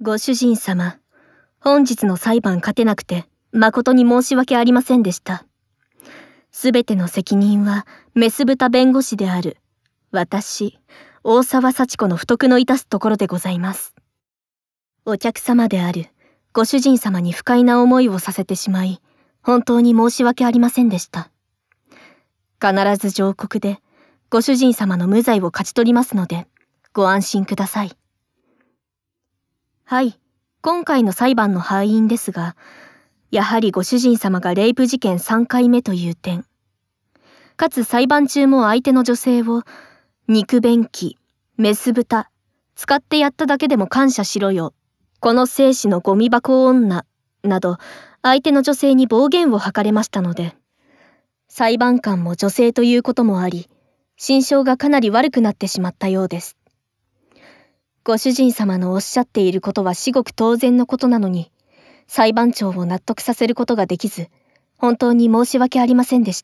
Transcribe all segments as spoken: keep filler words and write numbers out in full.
ご主人様、本日の裁判勝てなくて誠に申し訳ありませんでした。すべての責任はメス豚弁護士である私、大沢幸子の不徳の致すところでございます。お客様であるご主人様に不快な思いをさせてしまい、本当に申し訳ありませんでした。必ず上告でご主人様の無罪を勝ち取りますので、ご安心ください。はい、今回の裁判の敗因ですが、やはりご主人様がレイプ事件さんかいめという点、かつ裁判中も相手の女性を肉便器、メス豚、使ってやっただけでも感謝しろよ、この生死のゴミ箱女、など相手の女性に暴言を吐かれましたので、裁判官も女性ということもあり、心象がかなり悪くなってしまったようです。ご主人様のおっしゃっていることは至極当然のことなのに、裁判長を納得させることができず、本当に申し訳ありませんでした。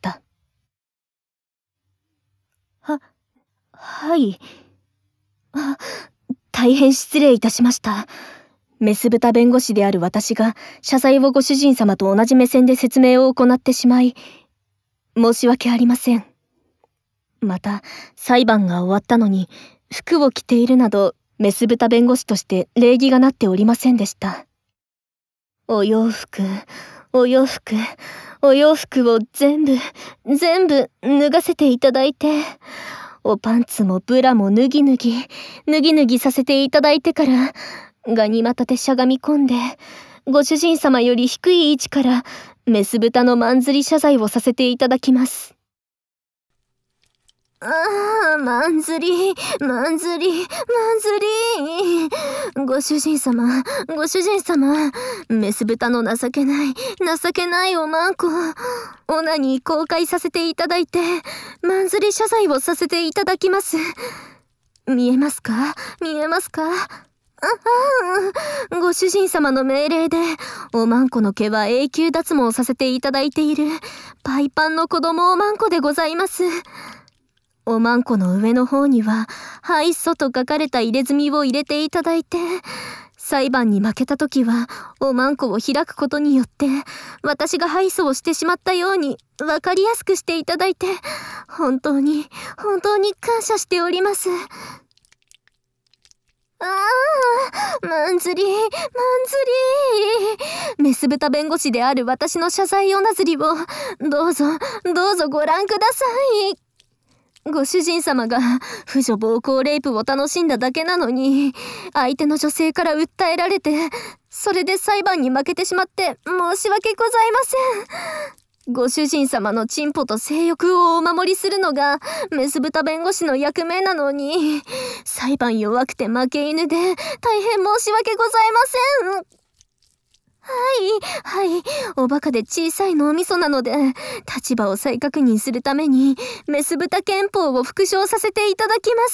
は、はい。あ、大変失礼いたしました。メス豚弁護士である私が謝罪をご主人様と同じ目線で説明を行ってしまい、申し訳ありません。また、裁判が終わったのに、服を着ているなど、メス豚弁護士として礼儀がなっておりませんでした。お洋服、お洋服、お洋服を全部、全部脱がせていただいて、おパンツもブラも脱ぎ脱ぎ、脱ぎ脱ぎさせていただいてから、ガニ股でしゃがみ込んで、ご主人様より低い位置から、メス豚のまんずり謝罪をさせていただきます。ああ、まんずり、まんずり、まんずり。ご主人様、ご主人様、メス豚の情けない、情けないおまんこ、オナに公開させていただいて、まんずり謝罪をさせていただきます。見えますか？見えますか？ああ、ご主人様の命令で、おまんこの毛は永久脱毛させていただいている、パイパンの子供おまんこでございます。おまんこの上の方には、敗訴と書かれた入れ墨を入れていただいて、裁判に負けた時は、おまんこを開くことによって、私が敗訴をしてしまったように、わかりやすくしていただいて、本当に、本当に感謝しております。ああ、まんずり、まんずり。メス豚弁護士である私の謝罪おなずりを、どうぞ、どうぞご覧ください。ご主人様が婦女暴行レイプを楽しんだだけなのに、相手の女性から訴えられて、それで裁判に負けてしまって申し訳ございません。ご主人様のチンポと性欲をお守りするのがメス豚弁護士の役目なのに、裁判弱くて負け犬で大変申し訳ございません。はい、はい、おバカで小さい脳みそなので、立場を再確認するために、メス豚憲法を復唱させていただきます。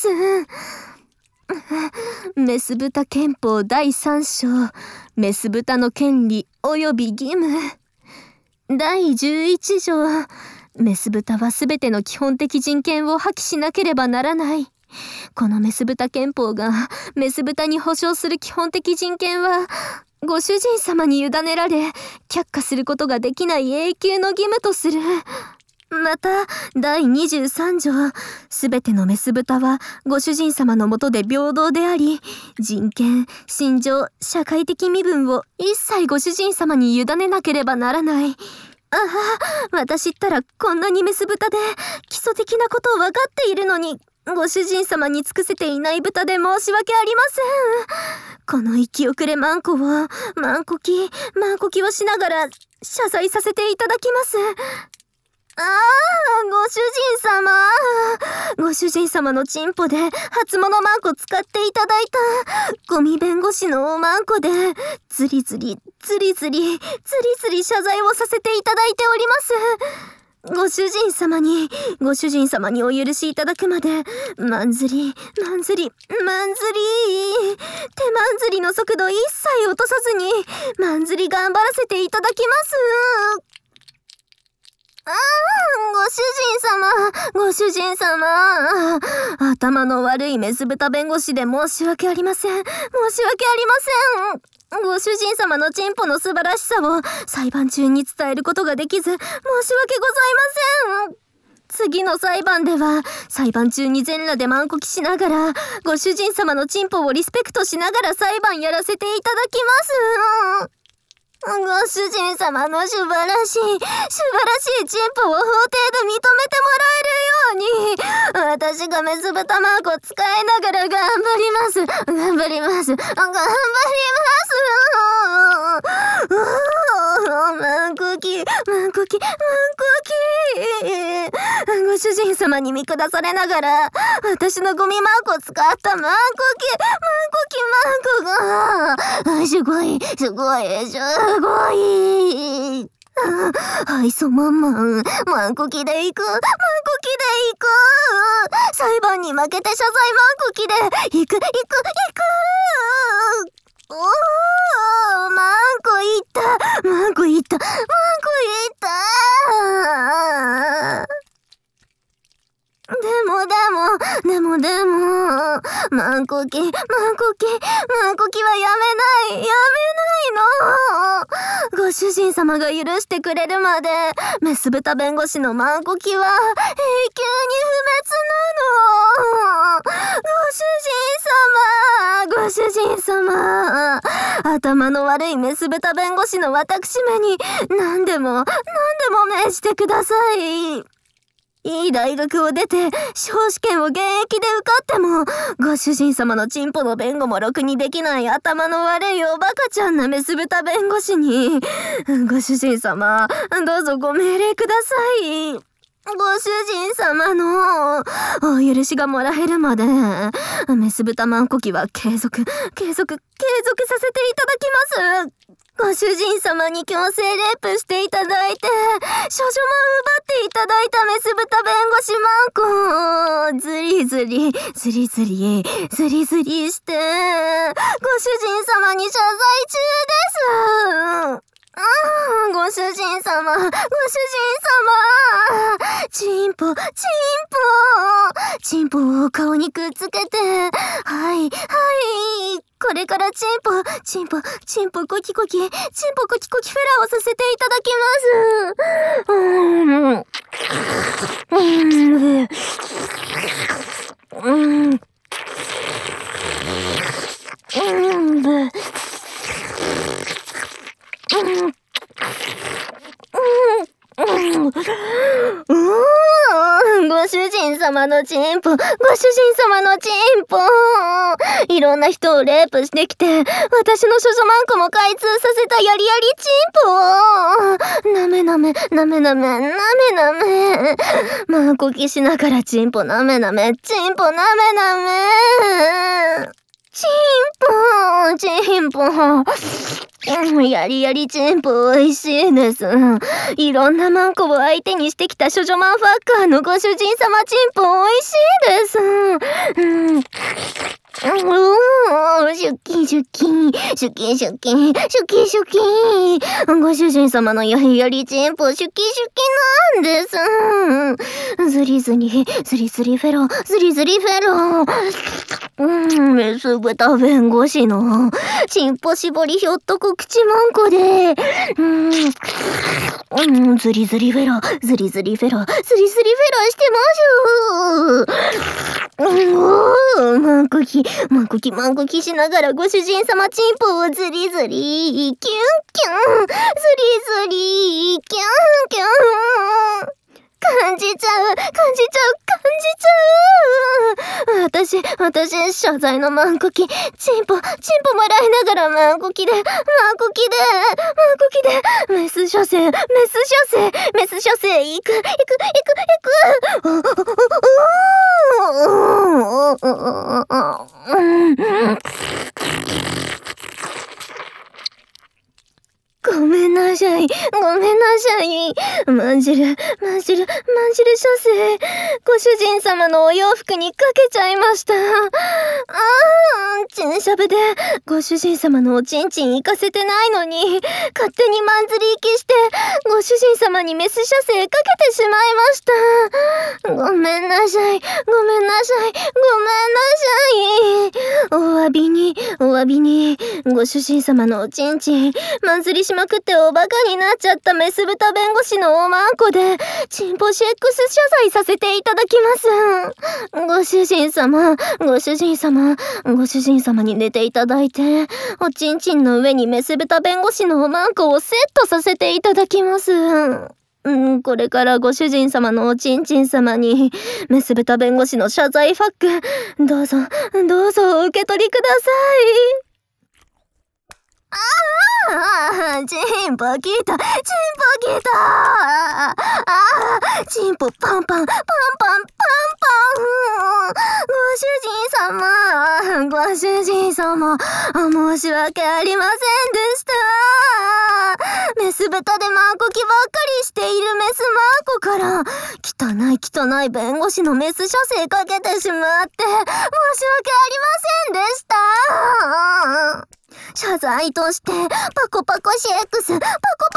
メス豚憲法だいさん章、メス豚の権利及び義務。だいじゅういち条、メス豚はすべての基本的人権を破棄しなければならない。このメス豚憲法がメス豚に保障する基本的人権は、ご主人様に委ねられ、却下することができない永久の義務とする。また、だいにじゅうさん条、すべてのメス豚はご主人様の下で平等であり、人権、心情、社会的身分を一切ご主人様に委ねなければならない。ああ、私ったらこんなにメス豚で基礎的なことを分かっているのに、ご主人様に尽くせていない豚で申し訳ありません。この生き遅れマンコを、マンコキ、マンコキをしながら謝罪させていただきます。ああ、ご主人様。ご主人様のチンポで初物マンコ使っていただいたゴミ弁護士のおマンコでずりずり、ずりずり、ずりずり謝罪をさせていただいております。ご主人様に、ご主人様にお許しいただくまで、まんずり、まんずり、まんずり、手まんずりの速度一切落とさずに、まんずり頑張らせていただきます。 あー、ご主人様、ご主人様。頭の悪いメス豚弁護士で申し訳ありません。申し訳ありません。ご主人様のチンポの素晴らしさを裁判中に伝えることができず、申し訳ございません。次の裁判では、裁判中に全裸でマンコキしながら、ご主人様のチンポをリスペクトしながら裁判やらせていただきます。ご主人様の素晴らしい、素晴らしいチンポを法廷で認めてもらえるように、私がメス豚マークを使いながら頑張ります。頑張ります。頑張ります。マンコキ、マンコキ、マンコキ。ご主人様に見下されながら、私のゴミマークを使ったマンコキ、マンコキマークが、すごい、すごい、すごい。はい、そまんまん。マンコキで行く。マンコキで行く。裁判に負けて謝罪マンコキで行く、行く、行く。おー、マンコいった。マンコいった。マンコいった。でもでも、でもでも、マンコキ、マンコキ、マンコキはやめない、やめないの。ご主人様が許してくれるまで、メス豚弁護士のマンコキは永久に不滅なの。ご主人様、ご主人様、頭の悪いメス豚弁護士の私めに何でも、何でも命じてください。いい大学を出て、司法試験を現役で受かっても、ご主人様のチンポの弁護もろくにできない頭の悪いおバカちゃんなメス豚弁護士に、ご主人様、どうぞご命令ください。ご主人様のお許しがもらえるまで、メス豚マンコキは継続、継続、継続させていただきます。ご主人様に強制レイプしていただいて、少女マン奪っていただいたメス豚弁護士マンコ、ずりずり、ずりずり、ずりずりして、ご主人様に謝罪中です。ああ、ご主人様、ご主人様、チンポ、チンポ、チンポを顔にくっつけて、はい、はい、これからチンポ、チンポ、チンポコキコキ、チンポコキコキフェラをさせていただきます。うーん、うーん、うーん、うーん、ご主人様のチンポ、ご主人様のチンポ、いろんな人をレイプしてきて、私の少女マンコも開通させたやりやりチンポ、なめなめ、なめなめ、なめなめ、マンコキしながらチンポなめなめ、チンポなめなめ、チンポ、チンポ、うん、やりやりチンポ美味しいです。いろんなマンコを相手にしてきた少女マンファッカーのご主人様チンポ美味しいです。うん。うーん、シュッキンシュッキン、シュッキンシュッキン、シュッキンシュッキン。ご主人様のやりやりチンポシュッキンシュッキンなんです。ズリズリ、ズリズリフェロ、ズリズリフェロ。うん、メス豚弁護士のチンポ絞りひょっとこ口マンコで、うん、うん、ズリズリフェロ、ズリズリフェロ、ズリズリフェロしてます。うん、マンコキ、マンコキマンコキしながらご主人様チンポをズリズリ、キュンキュン、ズリズリ、キュンキュン。感じちゃう、感じちゃう、感じちゃう。私、私、謝罪のマンコキ、チンポ、チンポもらいながらマンコキで、マンコキで、マンコキで、メス処世、メス処世、メス処世、行く、行く、行く、行く。ごめんななさい。ごめんなさい。まんじる、まんじる、まんじる書生。ご主人様のお洋服にかけちゃいました。あー、チンしゃぶで、ご主人様のおちんちん行かせてないのに、勝手にまんずり行きして、ご主人様にメス射精かけてしまいました。ごめんなさい。ごめんなさい。ごめんなさい。お詫びに、お詫びに、ご主人様のおちんちん、まんずりしまくっておバカになっちゃったメス豚弁護士のおまんこで、チンポシ X 謝罪させていただきます。ご主人様、ご主人様、ご主人様に寝ていただいて、おちんちんの上にメス豚弁護士のおまんこをセットさせていただきます。うん、これからご主人様のおちんちん様にメス豚弁護士の謝罪ファック、どうぞどうぞお受け取りください。ああ、チンポきた、チンポきた。ああ、チンポパンパン、パンパン、パンパン。ご主人様、ご主人様、申し訳ありませんでした。メス豚でマンコキばっかりしているメスマンコから、汚い汚い弁護士のメス射精かけてしまって、申し訳ありませんでした。謝罪としてパコパコシ X、パコパ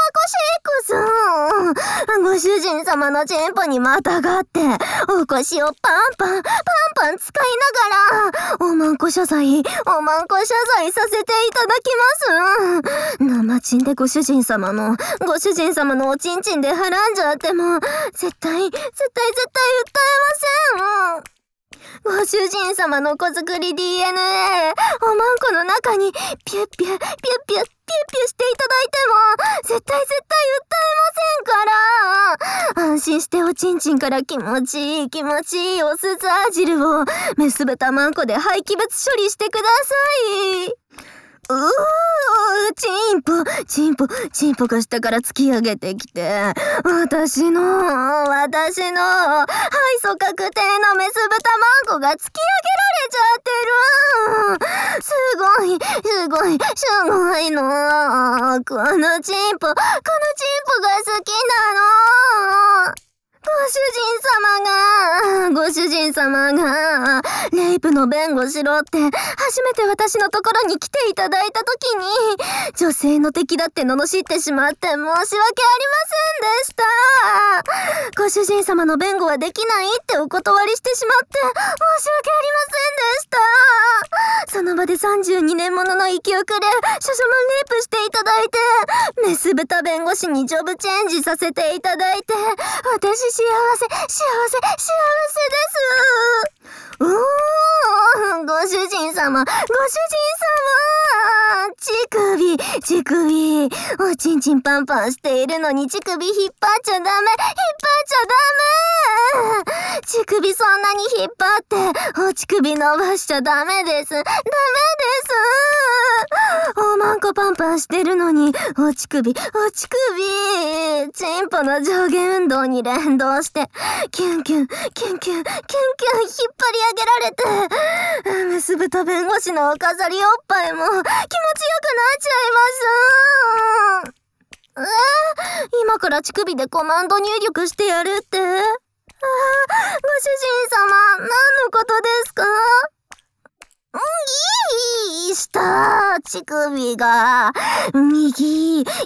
コシ X。 ご主人様のチンポにまたがってお腰をパンパンパンパン使いながらおまんこ謝罪おまんこ謝罪させていただきます。生チンでご主人様のご主人様のおちんちんではらんじゃっても絶対絶対絶対訴えません。ご主人様の子作り ディーエヌエー おまんこの中にピュッピュッピュッピュッピュッピュッしていただいても絶対絶対訴えませんから、安心しておちんちんから気持ちいい気持ちいいお酢ザー汁をメス豚マンコで廃棄物処理してください。うー、チンポ、チンポ、チンポが下から突き上げてきて、私の、私の、敗訴確定のメス豚マンコが突き上げられちゃってる。すごい、すごい、すごいの。このチンポ、このチンポが好きなの。ご主人様が、ご主人様が、レイプの弁護しろって、初めて私のところに来ていただいたときに、女性の敵だって罵ってしまって申し訳ありませんでした。ご主人様の弁護はできないってお断りしてしまって、申し訳ありませんでした。その場でさんじゅうにねんものの生き遅れ、少女マンレイプしていただいて、メス豚弁護士にジョブチェンジさせていただいて、私幸せ、幸せ、幸せです。うーん、ご主人様、ご主人様、乳首、乳首、おちんちんパンパンしているのに乳首引っ張っちゃダメ、引っ張っちゃダメ。乳首そんなに引っ張って、お乳首伸ばしちゃダメです。ダメです。おまんこパンパンしてるのに、お乳首、お乳首、チンポの上下運動に連動して、キュンキュン、キュンキュン、キュンキュン引っ張り上げられて、メス豚弁護士のお飾りおっぱいも気持ちよくなっちゃいます。えー、今から乳首でコマンド入力してやるって。あー、ご主人様、何のことですか？いい下、乳首が、右、左、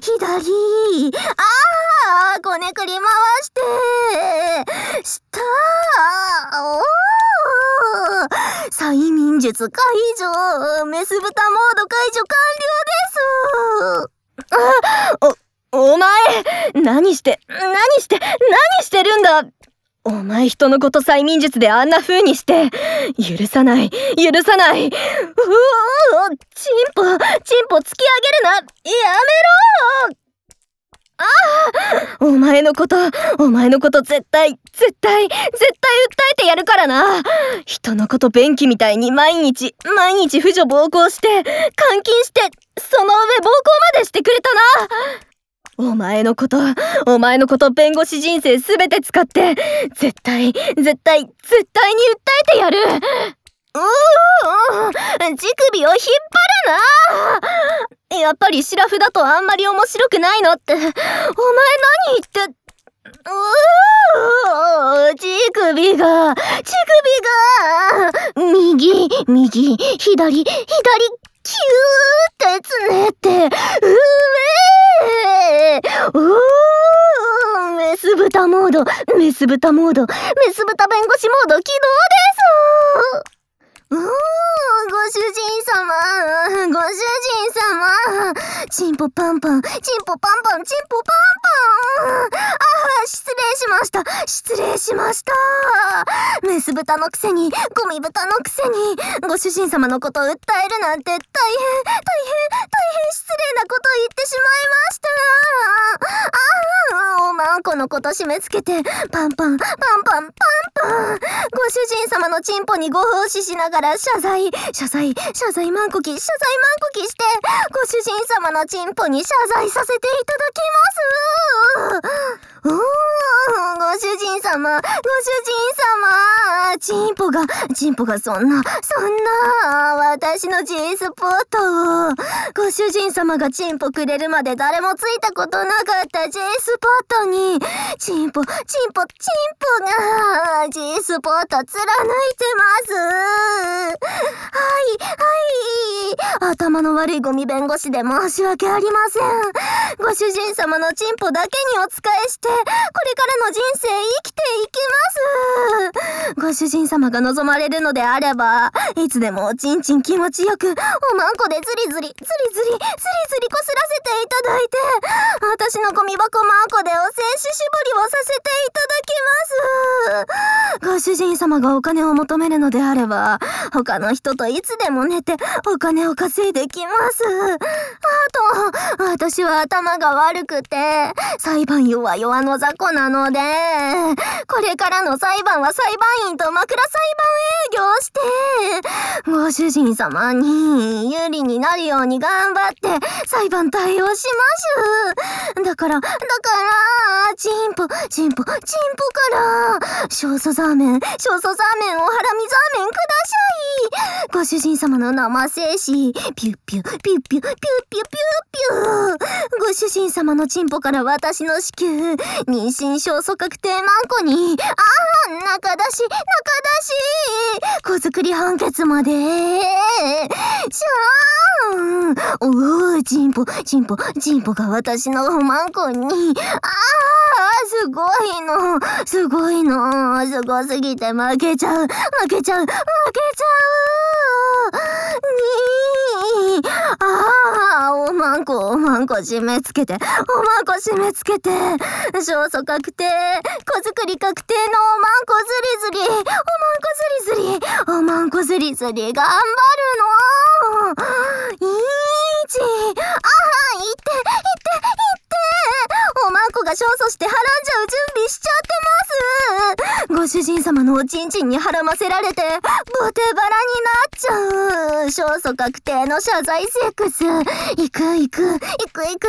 あー、こねくり回して、下、おー、催眠術解除、メス豚モード解除完了です。あ、お、お前、何して、何して、何してるんだ。お前人のこと催眠術であんな風にして、許さない、許さない。うおー、チンポ、チンポ突き上げるな、やめろ。ああ、お前のこと、お前のこと絶対、絶対、絶対訴えてやるからな。人のこと便器みたいに毎日、毎日婦女暴行して、監禁して、その上暴行までしてくれたな。お前のこと、お前のこと、弁護士人生すべて使って、絶対、絶対、絶対に訴えてやる。うー、乳首を引っ張るな。よやっぱりシラフだとあんまり面白くないのって。お前何言って。うー、乳首が、乳首が、右、右、左、左、キューってつねって、うえー、うー、メス豚モード、メス豚モード、メス豚弁護士モード起動です。うーん、ご主人様、ご主人様、チンポパンパン、チンポパンパン、チンポパンパン。ああ、失礼しました、失礼しました。メス豚のくせに、ゴミ豚のくせに、ご主人様のことを訴えるなんて大変、大変、大変失礼なこと言ってしまいました。ああ、おまんこのこと締め付けて、パンパン、パンパン、パンパン。ご主人様のチンポにご奉仕しながら謝罪、謝罪、謝罪マンコキ、謝罪マンコキして、ご主人様のチンポに謝罪させていただきます。うーん、ご主人様、ご主人様、チンポが、チンポがそんな、そんな、私の G スポットを、ご主人様がチンポくれるまで誰もついたことなかった G スポットに、チンポ、チンポ、チンポが、G スポット貫いてます。はい、はい。頭の悪いゴミ弁護士で申し訳ありません。ご主人様のチンポだけにお仕えして、これからの人生生きていきます。ご主人様が望まれるのであれば、いつでもおちんちん気持ちよく、おまんこでズリズリ、ズリズリ、ズリズリこすらせていただいて、私のゴミ箱マンコでお精子絞りをさせていただきます。ご主人様がお金を求めるのであれば、他の人といつでも寝てお金を稼いできます。あと、私は頭が悪くて、裁判員は弱の雑魚なので、これからの裁判は裁判員と枕裁判営業して、ご主人様に有利になるように頑張って裁判対応します。だから、だから、チンポ、チンポ、チンポから、少々ザーメン、少々ザーメンをハラミザーメンください。ご主人様の生精子、ピュッピュ、ピュッピュ、ピュッピュ、ピュッピュ、ピュッピュ。ご主人様のチンポから私の子宮、妊娠勝訴確定マンコに、ああ、中出し、中出し、子作り判決まで、しゃーん。おー、チンポ、チンポ、チンポが私のマンコに、ああ、すごいの、すごいの、すごすぎて負けちゃう、負けちゃう、負けちゃう。にー、ああ、おまんこ、おまんこ締め付けて、おまんこ締め付けて、勝訴確定、子作り確定のおまんこずりずり、おまんこずりずり、おまんこずりずり、頑張るの。いち、ああ、いって、いって、いって、おまんこが勝訴してはらんじゃう準備しちゃってます。ご主人様のおちんちんにはらませられて、ボテバラになっちゃう。勝訴確定の謝罪セックス。行く行く、行く行く、行く行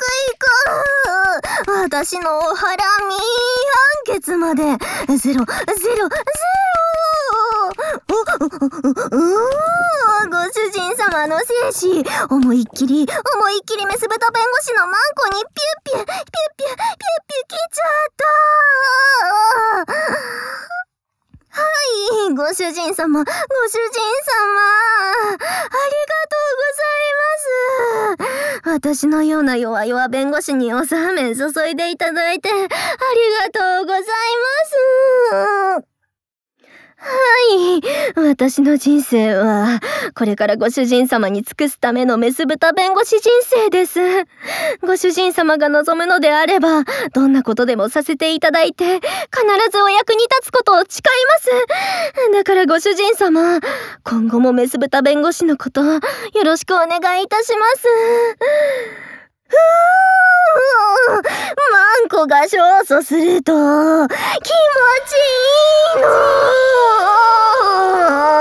く。私のおハラミ判決まで、ゼロ、ゼロ、ゼロ。お、お、お、ご主人様の精子、思いっきり、思いっきりメス豚弁護士のマンコにピュッピュ、ピュッピュ、ピュッピュ、ピュッピュ来ちゃった。はい、ご主人様、ご主人様、ありがとうございます。私のような弱々弁護士におサーメン注いでいただいて、ありがとうございます。はい。私の人生は、これからご主人様に尽くすためのメス豚弁護士人生です。ご主人様が望むのであれば、どんなことでもさせていただいて、必ずお役に立つことを誓います。だからご主人様、今後もメス豚弁護士のこと、よろしくお願いいたします。ふぅー、マンコが勝訴すると気持ちいいの。